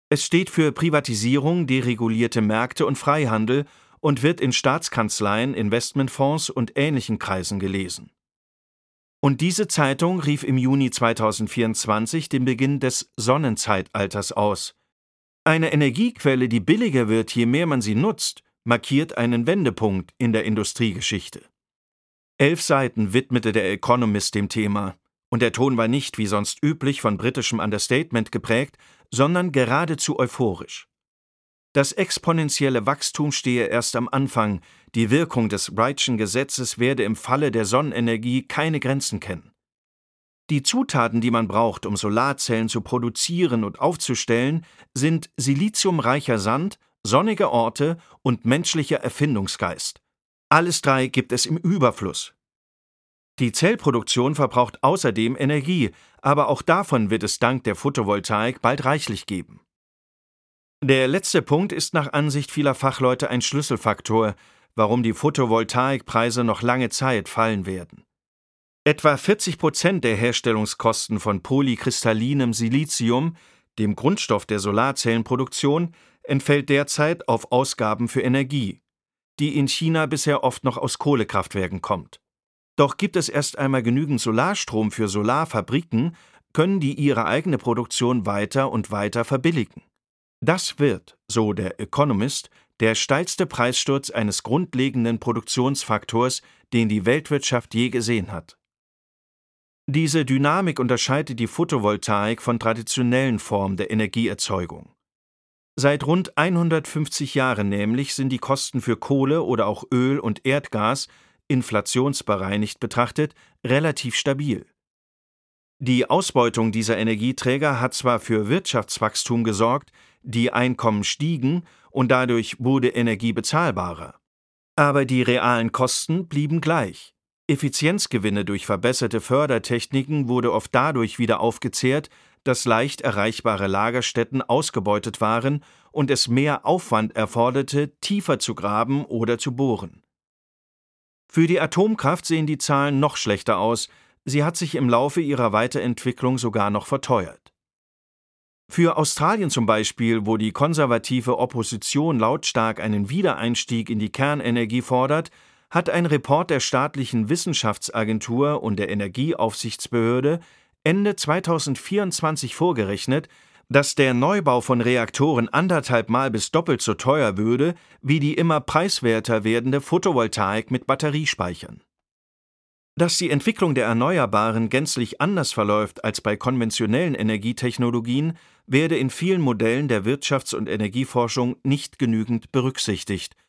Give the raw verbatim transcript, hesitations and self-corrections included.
Es steht für Privatisierung, deregulierte Märkte und Freihandel und wird in Staatskanzleien, Investmentfonds und ähnlichen Kreisen gelesen. Und diese Zeitung rief im Juni zweitausendvierundzwanzig den Beginn des Sonnenzeitalters aus. Eine Energiequelle, die billiger wird, je mehr man sie nutzt, markiert einen Wendepunkt in der Industriegeschichte. Elf Seiten widmete der Economist dem Thema, und der Ton war nicht, wie sonst üblich, von britischem Understatement geprägt, sondern geradezu euphorisch. Das exponentielle Wachstum stehe erst am Anfang, die Wirkung des Wrightschen Gesetzes werde im Falle der Sonnenenergie keine Grenzen kennen. Die Zutaten, die man braucht, um Solarzellen zu produzieren und aufzustellen, sind siliziumreicher Sand, sonnige Orte und menschlicher Erfindungsgeist. Alles drei gibt es im Überfluss. Die Zellproduktion verbraucht außerdem Energie, aber auch davon wird es dank der Photovoltaik bald reichlich geben. Der letzte Punkt ist nach Ansicht vieler Fachleute ein Schlüsselfaktor, warum die Photovoltaikpreise noch lange Zeit fallen werden. Etwa vierzig Prozent der Herstellungskosten von polykristallinem Silizium, dem Grundstoff der Solarzellenproduktion, entfällt derzeit auf Ausgaben für Energie, die in China bisher oft noch aus Kohlekraftwerken kommt. Doch gibt es erst einmal genügend Solarstrom für Solarfabriken, können die ihre eigene Produktion weiter und weiter verbilligen. Das wird, so der Economist, der steilste Preissturz eines grundlegenden Produktionsfaktors, den die Weltwirtschaft je gesehen hat. Diese Dynamik unterscheidet die Photovoltaik von traditionellen Formen der Energieerzeugung. Seit rund hundertfünfzig Jahren nämlich sind die Kosten für Kohle oder auch Öl und Erdgas, inflationsbereinigt betrachtet, relativ stabil. Die Ausbeutung dieser Energieträger hat zwar für Wirtschaftswachstum gesorgt, die Einkommen stiegen und dadurch wurde Energie bezahlbarer. Aber die realen Kosten blieben gleich. Effizienzgewinne durch verbesserte Fördertechniken wurde oft dadurch wieder aufgezehrt, dass leicht erreichbare Lagerstätten ausgebeutet waren und es mehr Aufwand erforderte, tiefer zu graben oder zu bohren. Für die Atomkraft sehen die Zahlen noch schlechter aus, sie hat sich im Laufe ihrer Weiterentwicklung sogar noch verteuert. Für Australien zum Beispiel, wo die konservative Opposition lautstark einen Wiedereinstieg in die Kernenergie fordert, hat ein Report der staatlichen Wissenschaftsagentur und der Energieaufsichtsbehörde Ende zweitausendvierundzwanzig vorgerechnet, dass der Neubau von Reaktoren anderthalb Mal bis doppelt so teuer würde wie die immer preiswerter werdende Photovoltaik mit Batteriespeichern. Dass die Entwicklung der Erneuerbaren gänzlich anders verläuft als bei konventionellen Energietechnologien, werde in vielen Modellen der Wirtschafts- und Energieforschung nicht genügend berücksichtigt,